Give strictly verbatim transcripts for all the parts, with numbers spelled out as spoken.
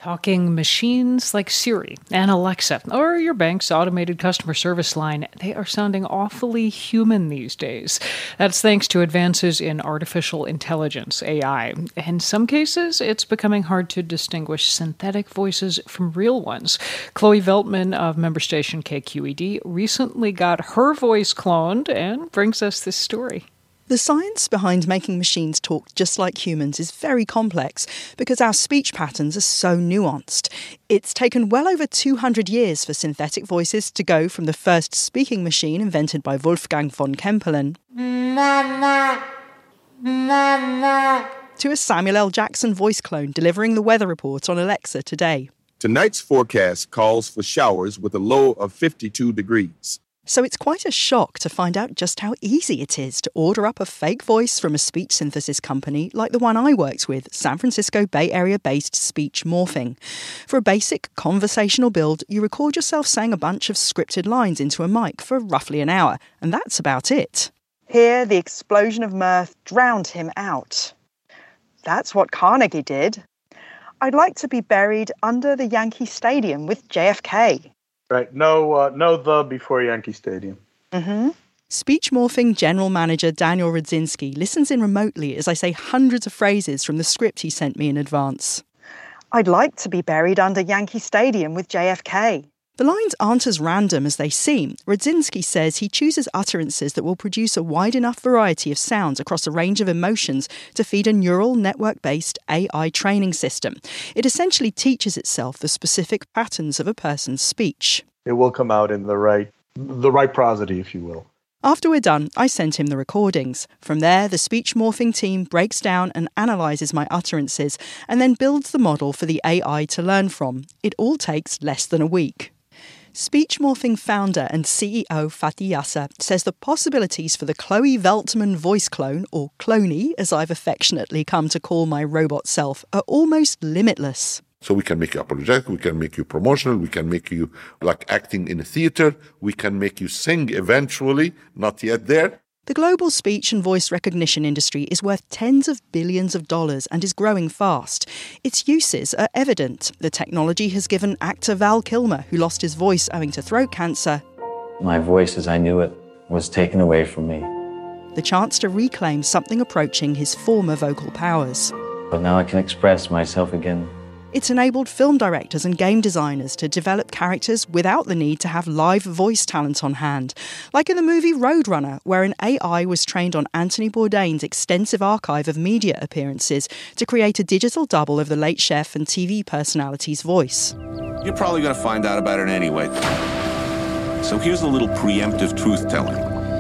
Talking machines like Siri and Alexa, or your bank's automated customer service line, they are sounding awfully human these days. That's thanks to advances in artificial intelligence, A I. In some cases, it's becoming hard to distinguish synthetic voices from real ones. Chloe Veltman of member station K Q E D recently got her voice cloned and brings us this story. The science behind making machines talk just like humans is very complex because our speech patterns are so nuanced. It's taken well over two hundred years for synthetic voices to go from the first speaking machine invented by Wolfgang von Kempelen to a Samuel L. Jackson voice clone delivering the weather report on Alexa today. Tonight's forecast calls for showers with a low of fifty-two degrees. So it's quite a shock to find out just how easy it is to order up a fake voice from a speech synthesis company like the one I worked with, San Francisco Bay Area-based Speech Morphing. For a basic conversational build, you record yourself saying a bunch of scripted lines into a mic for roughly an hour, and that's about it. Here, the explosion of mirth drowned him out. That's what Carnegie did. I'd like to be buried under the Yankee Stadium with J F K. Right, no uh, no the before Yankee Stadium. Mm-hmm. Speech Morphing General Manager Daniel Rudzinski listens in remotely as I say hundreds of phrases from the script he sent me in advance. I'd like to be buried under Yankee Stadium with J F K. The lines aren't as random as they seem. Rudzinski says he chooses utterances that will produce a wide enough variety of sounds across a range of emotions to feed a neural network-based A I training system. It essentially teaches itself the specific patterns of a person's speech. It will come out in the right, the right prosody, if you will. After we're done, I send him the recordings. From there, the speech morphing team breaks down and analyses my utterances and then builds the model for the A I to learn from. It all takes less than a week. Speech Morphing founder and C E O Fatih Yasser says the possibilities for the Chloe Veltman voice clone, or Cloney as I've affectionately come to call my robot self, are almost limitless. So we can make you apologetic, we can make you promotional, we can make you like acting in a theater, we can make you sing eventually, not yet there. The global speech and voice recognition industry is worth tens of billions of dollars and is growing fast. Its uses are evident. The technology has given actor Val Kilmer, who lost his voice owing to throat cancer, my voice as I knew it was taken away from me. The chance to reclaim something approaching his former vocal powers. But now I can express myself again. It's enabled film directors and game designers to develop characters without the need to have live voice talent on hand. Like in the movie Roadrunner, where an A I was trained on Anthony Bourdain's extensive archive of media appearances to create a digital double of the late chef and T V personality's voice. You're probably going to find out about it anyway. So here's a little preemptive truth-telling.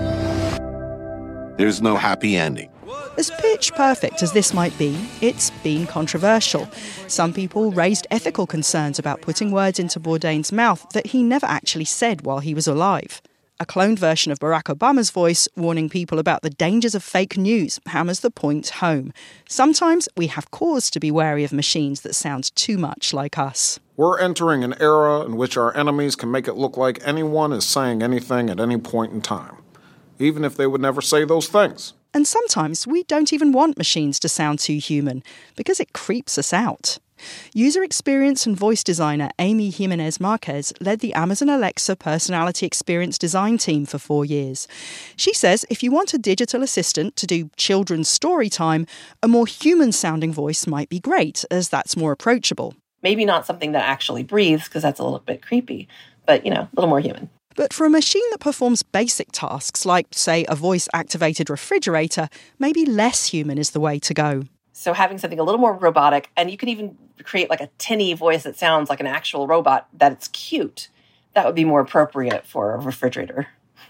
There's no happy ending. As pitch perfect as this might be, it's been controversial. Some people raised ethical concerns about putting words into Bourdain's mouth that he never actually said while he was alive. A cloned version of Barack Obama's voice warning people about the dangers of fake news hammers the point home. Sometimes we have cause to be wary of machines that sound too much like us. We're entering an era in which our enemies can make it look like anyone is saying anything at any point in time, even if they would never say those things. And sometimes we don't even want machines to sound too human, because it creeps us out. User experience and voice designer Amy Jimenez Marquez led the Amazon Alexa personality experience design team for four years. She says if you want a digital assistant to do children's story time, a more human-sounding voice might be great, as that's more approachable. Maybe not something that actually breathes, because that's a little bit creepy, but, you know, a little more human. But for a machine that performs basic tasks, like, say, a voice-activated refrigerator, maybe less human is the way to go. So having something a little more robotic, and you can even create like a tinny voice that sounds like an actual robot, that it's cute, that would be more appropriate for a refrigerator.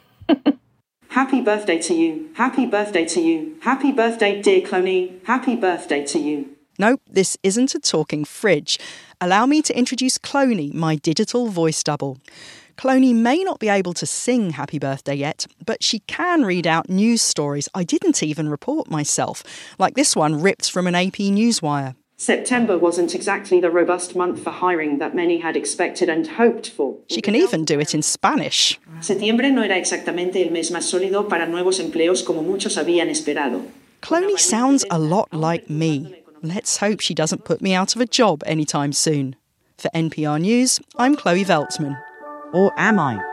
Happy birthday to you. Happy birthday to you. Happy birthday, dear Cloney. Happy birthday to you. No, this isn't a talking fridge. Allow me to introduce Cloney, my digital voice double. Cloney may not be able to sing Happy Birthday yet, but she can read out news stories I didn't even report myself, like this one ripped from an A P Newswire. September wasn't exactly the robust month for hiring that many had expected and hoped for. She can even do it in Spanish. Septiembre no era exactamente el mes más sólido para nuevos empleos como muchos habían esperado. Cloney sounds a lot like me. Let's hope she doesn't put me out of a job anytime soon. For N P R News, I'm Chloe Veltman. Or am I?